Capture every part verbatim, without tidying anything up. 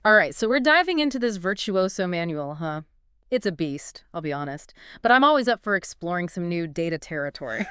All right, so we're diving into this Virtuoso manual, huh? It's a beast, I'll be honest. But I'm always up for exploring some new data territory.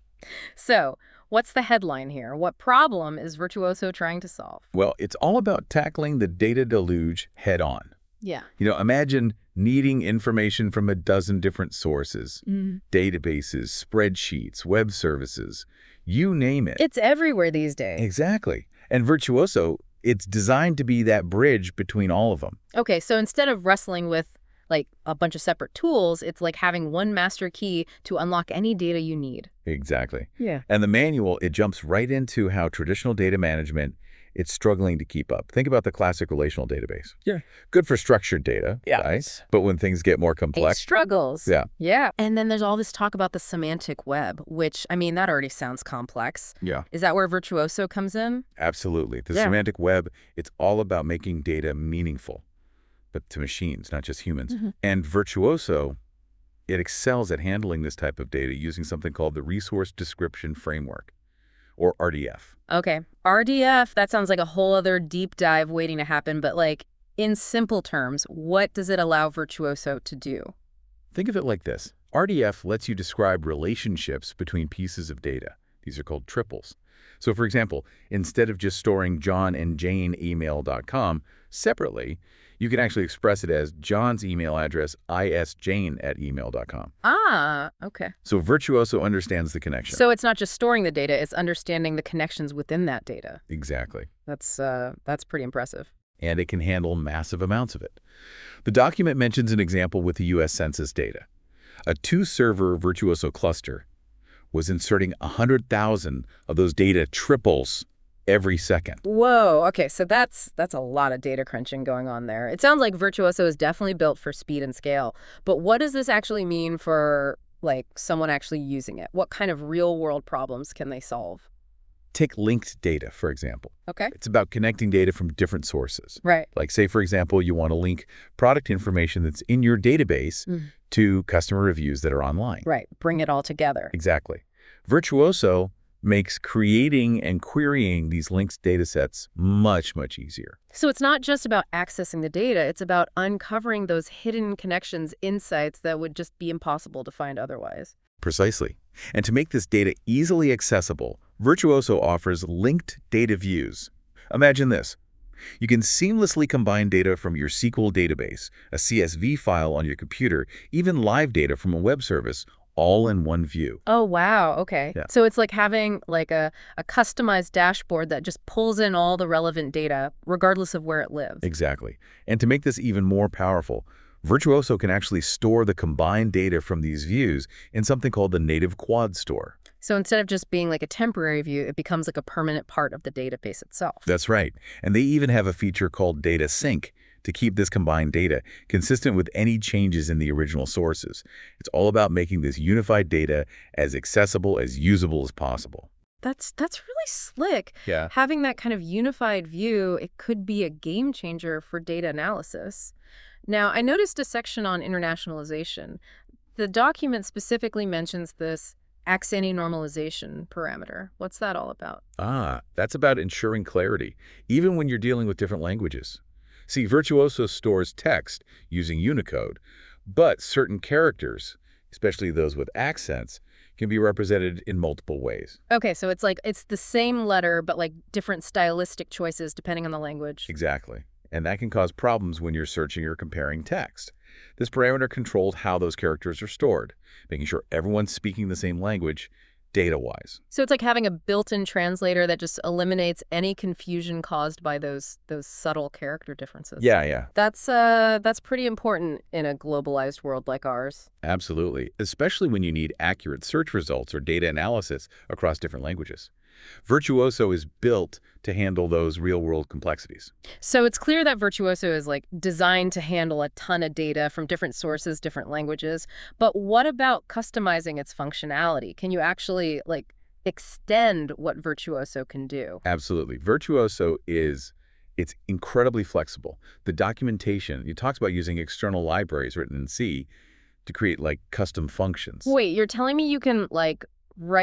So, what's the headline here? What problem is Virtuoso trying to solve? Well, it's all about tackling the data deluge head on. Yeah. You know, imagine needing information from a dozen different sources, Mm. databases, spreadsheets, web services, you name it. It's everywhere these days. Exactly. And Virtuoso, it's designed to be that bridge between all of them. Okay, so instead of wrestling with like a bunch of separate tools, it's like having one master key to unlock any data you need. Exactly. Yeah. And the manual, it jumps right into how traditional data management, it's struggling to keep up. Think about the classic relational database. Yeah. Good for structured data, Yeah. right? But when things get more It complex, struggles. Yeah. Yeah. And then there's all this talk about the semantic web, which, I mean, that already sounds complex. yeah, Is that where Virtuoso comes in? absolutely. The Yeah. semantic web, it's all about making data meaningful, but to machines, not just humans. Mhm. And Virtuoso, it excels at handling this type of data using something called the Resource Description Framework, or R D F. Okay. R D F, that sounds like a whole other deep dive waiting to happen, but like, in simple terms, what does it allow Virtuoso to do? Think of it like this. R D F lets you describe relationships between pieces of data. These are called triples. So for example, instead of just storing john and jane email dot com separately, you can actually express it as John's email address isjane at email dot com. Ah, okay. So Virtuoso understands the connection. So it's not just storing the data, it's understanding the connections within that data. Exactly. That's uh, that's pretty impressive. And it can handle massive amounts of it. The document mentions an example with the U S Census data. A two-server Virtuoso cluster was inserting one hundred thousand of those data triples every second. Whoa, okay, so that's that's a lot of data crunching going on there. It sounds like Virtuoso is definitely built for speed and scale, but what does this actually mean for like someone actually using it? What kind of real-world problems can they solve? Take linked data, for example. Okay. It's about connecting data from different sources. Right. Like say, for example, you want to link product information that's in your database Mm. to customer reviews that are online. Right, bring it all together. Exactly. Virtuoso makes creating and querying these linked data sets much, much easier. So it's not just about accessing the data, it's about uncovering those hidden connections, insights that would just be impossible to find otherwise. Precisely. And to make this data easily accessible, Virtuoso offers linked data views. Imagine this. You can seamlessly combine data from your S Q L database, a C S V file on your computer, even live data from a web service, all in one view. Oh, wow. Okay. Yeah. So it's like having like a, a customized dashboard that just pulls in all the relevant data, regardless of where it lives. Exactly. And to make this even more powerful, Virtuoso can actually store the combined data from these views in something called the native quad store. So instead of just being like a temporary view, it becomes like a permanent part of the database itself. That's right. And they even have a feature called Data Sync to keep this combined data consistent with any changes in the original sources. It's all about making this unified data as accessible, as usable as possible. That's that's really slick. Yeah. Having that kind of unified view, it could be a game changer for data analysis. Now, I noticed a section on internationalization. The document specifically mentions this Axeni normalization parameter. What's that all about? Ah, that's about ensuring clarity, even when you're dealing with different languages. See, Virtuoso stores text using Unicode, but certain characters, especially those with accents, can be represented in multiple ways. Okay, so it's like it's the same letter, but like different stylistic choices depending on the language. Exactly. And that can cause problems when you're searching or comparing text. This parameter controls how those characters are stored, making sure everyone's speaking the same language data-wise. So it's like having a built-in translator that just eliminates any confusion caused by those those subtle character differences. Yeah, yeah, That's uh that's pretty important in a globalized world like ours. absolutely, especially when you need accurate search results or data analysis across different languages. Virtuoso is built to handle those real-world complexities. So it's clear that Virtuoso is like designed to handle a ton of data from different sources, different languages. But what about customizing its functionality? Can you actually like extend what Virtuoso can do? Absolutely. Virtuoso is it's incredibly flexible. The documentation, it talks about using external libraries written in C to create like custom functions. Wait, you're telling me you can like write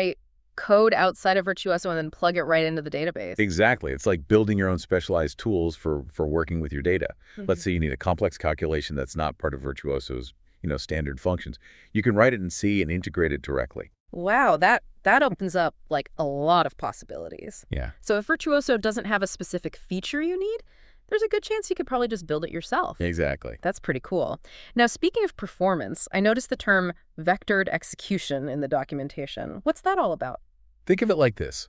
code outside of Virtuoso and then plug it right into the database. Exactly. It's like building your own specialized tools for, for working with your data. Mhm. Let's say you need a complex calculation that's not part of Virtuoso's, you know, standard functions. You can write it in C and integrate it directly. Wow, that, that opens up, like, a lot of possibilities. Yeah. So if Virtuoso doesn't have a specific feature you need, there's a good chance you could probably just build it yourself. Exactly. That's pretty cool. Now, speaking of performance, I noticed the term vectored execution in the documentation. What's that all about? Think of it like this.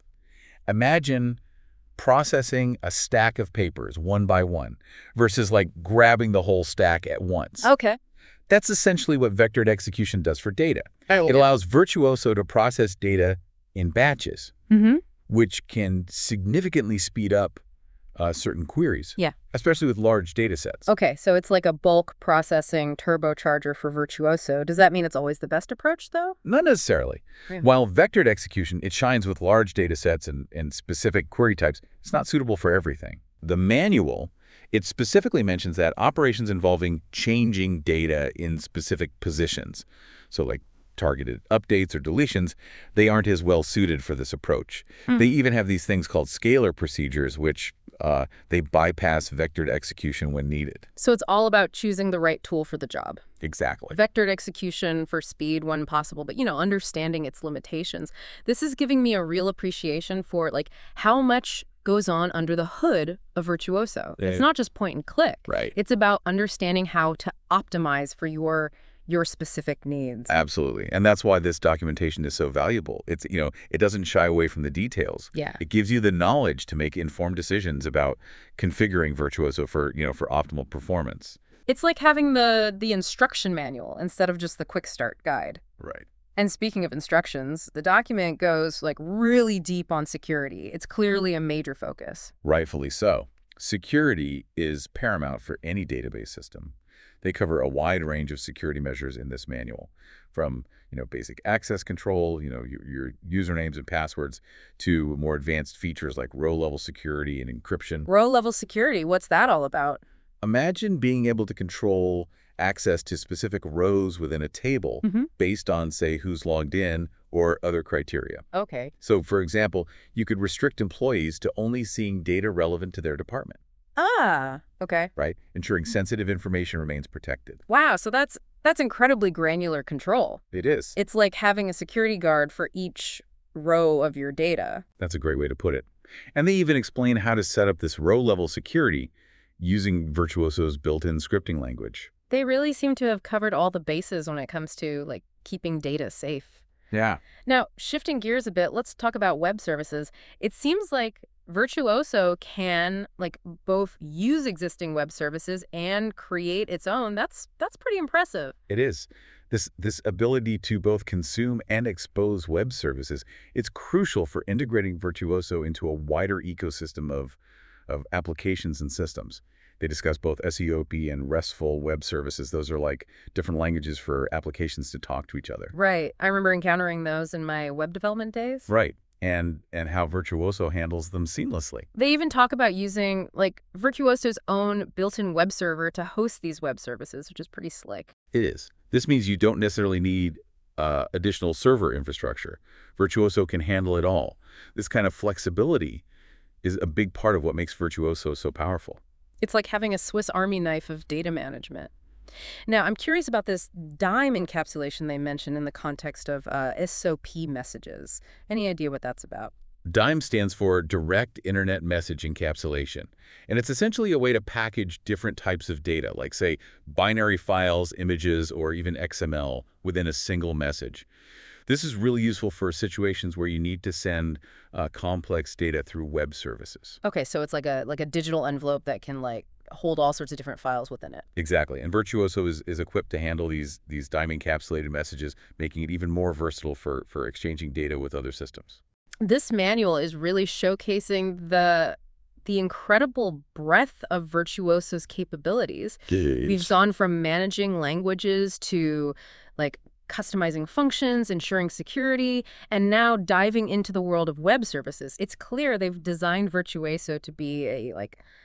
Imagine processing a stack of papers one by one versus like grabbing the whole stack at once. Okay. That's essentially what vectored execution does for data. Oh, It allows Virtuoso to process data in batches, Mm-hmm. which can significantly speed up uh, certain queries. Yeah. Especially with large data sets. Okay, so it's like a bulk processing turbocharger for Virtuoso. Does that mean it's always the best approach, though? Not necessarily. Yeah. While vectored execution, it shines with large data sets and, and specific query types, it's not suitable for everything. The manual, it specifically mentions that operations involving changing data in specific positions, so like targeted updates or deletions, they aren't as well suited for this approach. Hmm. They even have these things called scalar procedures, which uh, they bypass vectored execution when needed. So it's all about choosing the right tool for the job. Exactly. Vectored execution for speed when possible, but, you know, understanding its limitations. This is giving me a real appreciation for, like, how much goes on under the hood of Virtuoso. Yeah. It's not just point and click. Right. It's about understanding how to optimize for your your specific needs. Absolutely. And that's why this documentation is so valuable. It's, you know, it doesn't shy away from the details. Yeah. It gives you the knowledge to make informed decisions about configuring Virtuoso for, you know, for optimal performance. It's like having the the instruction manual instead of just the quick start guide. Right. And speaking of instructions, the document goes like really deep on security. It's clearly a major focus. Rightfully so. Security is paramount for any database system. They cover a wide range of security measures in this manual, from, you know, basic access control, you know, your, your usernames and passwords, to more advanced features like row-level security and encryption. Row-level security, what's that all about? Imagine being able to control access to specific rows within a table Mm-hmm. based on, say, who's logged in or other criteria. Okay. So, for example, you could restrict employees to only seeing data relevant to their department, Ah, okay. right? Ensuring sensitive information remains protected. Wow, so that's that's incredibly granular control. It is. It's like having a security guard for each row of your data. That's a great way to put it. And they even explain how to set up this row-level security using Virtuoso's built-in scripting language. They really seem to have covered all the bases when it comes to, like, keeping data safe. Yeah. Now, shifting gears a bit, let's talk about web services. It seems like Virtuoso can, like, both use existing web services and create its own. That's that's pretty impressive. It is. This, this ability to both consume and expose web services, it's crucial for integrating Virtuoso into a wider ecosystem of, of applications and systems. They discuss both S E O P and RESTful web services. Those are like different languages for applications to talk to each other. Right. I remember encountering those in my web development days. Right. And, and how Virtuoso handles them seamlessly. They even talk about using, like, Virtuoso's own built-in web server to host these web services, which is pretty slick. It is. This means you don't necessarily need uh, additional server infrastructure. Virtuoso can handle it all. This kind of flexibility is a big part of what makes Virtuoso so powerful. It's like having a Swiss Army knife of data management. Now, I'm curious about this DIME encapsulation they mentioned in the context of uh, S O P messages. Any idea what that's about? DIME stands for Direct Internet Message Encapsulation, and it's essentially a way to package different types of data, like, say, binary files, images, or even X M L within a single message. This is really useful for situations where you need to send uh, complex data through web services. Okay, so it's like a like a digital envelope that can, like, hold all sorts of different files within it. Exactly, and Virtuoso is, is equipped to handle these, these DIME encapsulated messages, making it even more versatile for, for exchanging data with other systems. This manual is really showcasing the the incredible breadth of Virtuoso's capabilities. We've gone from managing languages to, like, customizing functions, ensuring security, and now diving into the world of web services. It's clear they've designed Virtuoso to be a, like,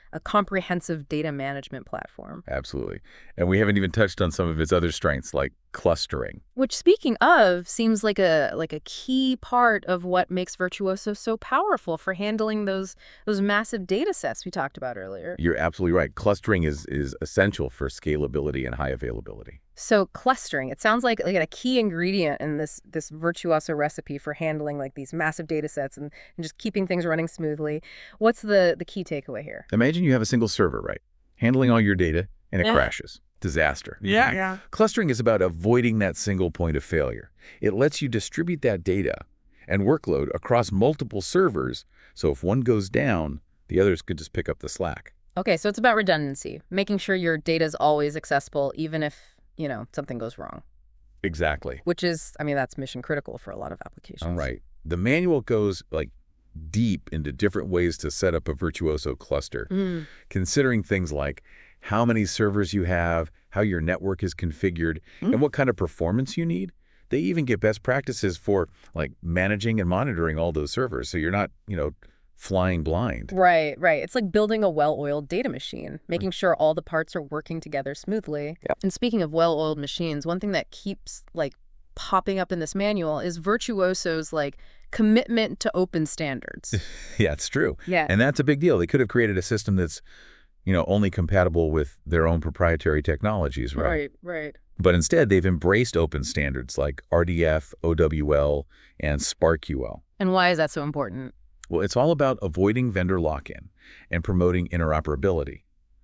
a comprehensive data management platform. Absolutely. And we haven't even touched on some of its other strengths, like clustering. Which, speaking of, seems like a like a key part of what makes Virtuoso so powerful for handling those those massive data sets we talked about earlier. You're absolutely right. Clustering is, is essential for scalability and high availability. So clustering, it sounds like, like a key ingredient in this this Virtuoso recipe for handling like these massive data sets and, and just keeping things running smoothly. What's the, the key takeaway here? Imagine you have a single server, right? Handling all your data, and it Yeah. crashes. Disaster. Yeah. Yeah. Clustering is about avoiding that single point of failure. It lets you distribute that data and workload across multiple servers, so if one goes down, the others could just pick up the slack. Okay, so it's about redundancy, making sure your data is always accessible, even if, you know, something goes wrong, Exactly. which is, I mean, that's mission critical for a lot of applications. All right. The manual goes like deep into different ways to set up a Virtuoso cluster, Mm. considering things like how many servers you have, how your network is configured, Mm. and what kind of performance you need. They even get best practices for like managing and monitoring all those servers, so you're not, you know, flying blind. Right, right. It's like building a well-oiled data machine, making sure all the parts are working together smoothly. Yep. And speaking of well-oiled machines, one thing that keeps like popping up in this manual is Virtuoso's like commitment to open standards. Yeah, it's true. Yeah. And that's a big deal. They could have created a system that's, you know, only compatible with their own proprietary technologies, right? Right, right. But instead, they've embraced open standards like R D F, O W L, and SparkQL. And why is that so important? Well, it's all about avoiding vendor lock-in and promoting interoperability.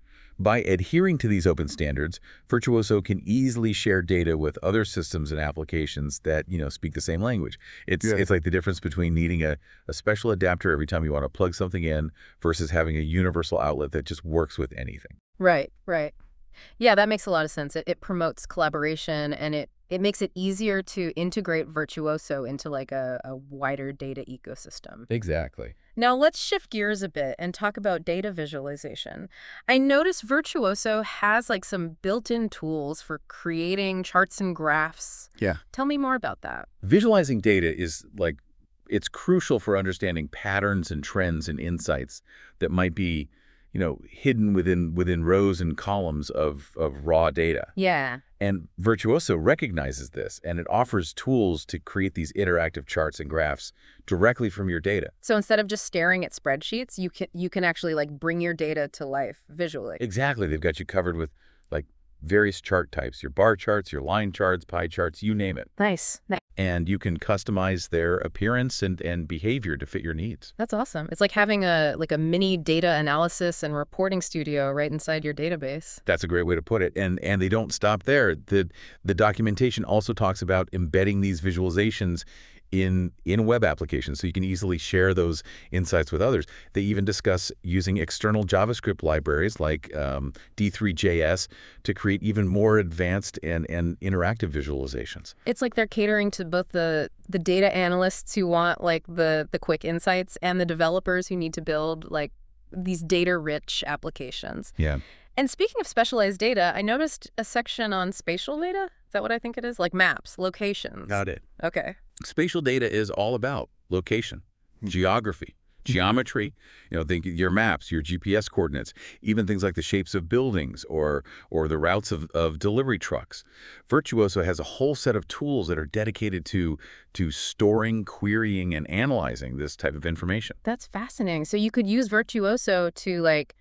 By adhering to these open standards, Virtuoso can easily share data with other systems and applications that, you know, speak the same language. It's Yeah. it's like the difference between needing a, a special adapter every time you want to plug something in versus having a universal outlet that just works with anything. Right, right. Yeah, that makes a lot of sense. It, it promotes collaboration and it, it makes it easier to integrate Virtuoso into like a, a wider data ecosystem. Exactly. Now let's shift gears a bit and talk about data visualization. I noticed Virtuoso has like some built-in tools for creating charts and graphs. Yeah. Tell me more about that. Visualizing data is like, it's crucial for understanding patterns and trends and insights that might be, you know, hidden within within rows and columns of, of raw data. Yeah. And Virtuoso recognizes this, and it offers tools to create these interactive charts and graphs directly from your data. So instead of just staring at spreadsheets, you can you can actually like bring your data to life visually. Exactly. They've got you covered with like various chart types, your bar charts, your line charts, pie charts, you name it. Nice. Nice. And you can customize their appearance and, and behavior to fit your needs. That's awesome. It's like having a like a mini data analysis and reporting studio right inside your database. That's a great way to put it. And and they don't stop there. The the documentation also talks about embedding these visualizations in in web applications so you can easily share those insights with others. They even discuss using external JavaScript libraries like um, D three J S to create even more advanced and, and interactive visualizations. It's like they're catering to both the the data analysts who want like the the quick insights and the developers who need to build like these data-rich applications. Yeah. And speaking of specialized data, I noticed a section on spatial data. Is that what I think it is? Like maps, locations. Got it. Okay. Spatial data is all about location, geography, geometry, you know, think your maps, your G P S coordinates, even things like the shapes of buildings or or the routes of, of delivery trucks. Virtuoso has a whole set of tools that are dedicated to to storing, querying, and analyzing this type of information. That's fascinating. So you could use Virtuoso to like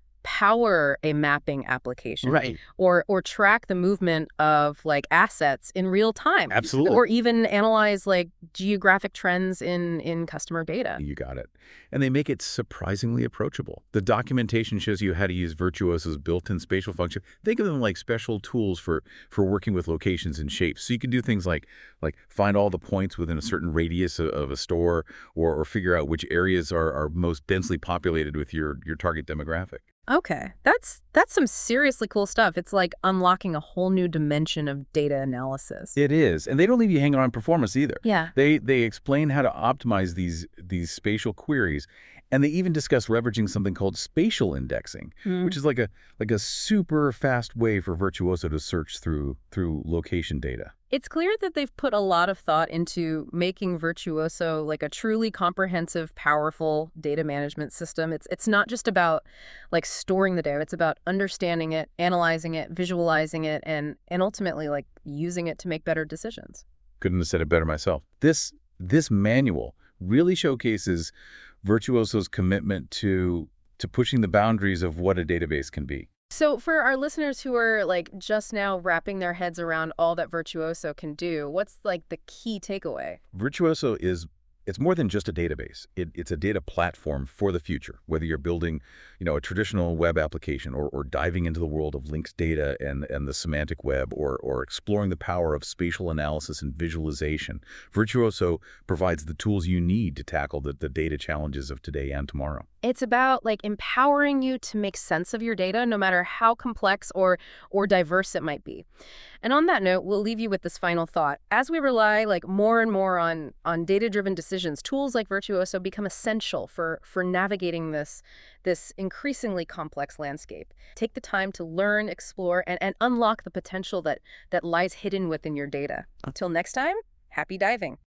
power a mapping application. Right. Or or track the movement of like assets in real time. Absolutely. Or even analyze like geographic trends in in customer data. You got it. And they make it surprisingly approachable. The documentation shows you how to use Virtuoso's built-in spatial function. Think of them like special tools for for working with locations and shapes. So you can do things like like find all the points within a certain radius of, of a store or, or figure out which areas are, are most densely populated with your, your target demographic. Okay, that's that's some seriously cool stuff. It's like unlocking a whole new dimension of data analysis. It is. And they don't leave you hanging on performance either. Yeah. They they explain how to optimize these these spatial queries, and they even discuss leveraging something called spatial indexing, Mm. which is like a like a super fast way for Virtuoso to search through through location data. It's clear that they've put a lot of thought into making Virtuoso like a truly comprehensive, powerful data management system. It's it's not just about like storing the data. It's about understanding it, analyzing it, visualizing it, and and ultimately like using it to make better decisions. Couldn't have said it better myself. This this manual really showcases Virtuoso's commitment to to pushing the boundaries of what a database can be. So for our listeners who are like just now wrapping their heads around all that Virtuoso can do, what's like the key takeaway? Virtuoso is it's more than just a database. It, it's a data platform for the future, whether you're building, you know, a traditional web application or, or diving into the world of linked data and, and the semantic web or, or exploring the power of spatial analysis and visualization. Virtuoso provides the tools you need to tackle the, the data challenges of today and tomorrow. It's about like empowering you to make sense of your data, no matter how complex or or diverse it might be. And on that note, we'll leave you with this final thought. As we rely like more and more on on data-driven decisions, tools like Virtuoso become essential for for navigating this this increasingly complex landscape. Take the time to learn, explore, and, and unlock the potential that that lies hidden within your data. Until next time, happy diving.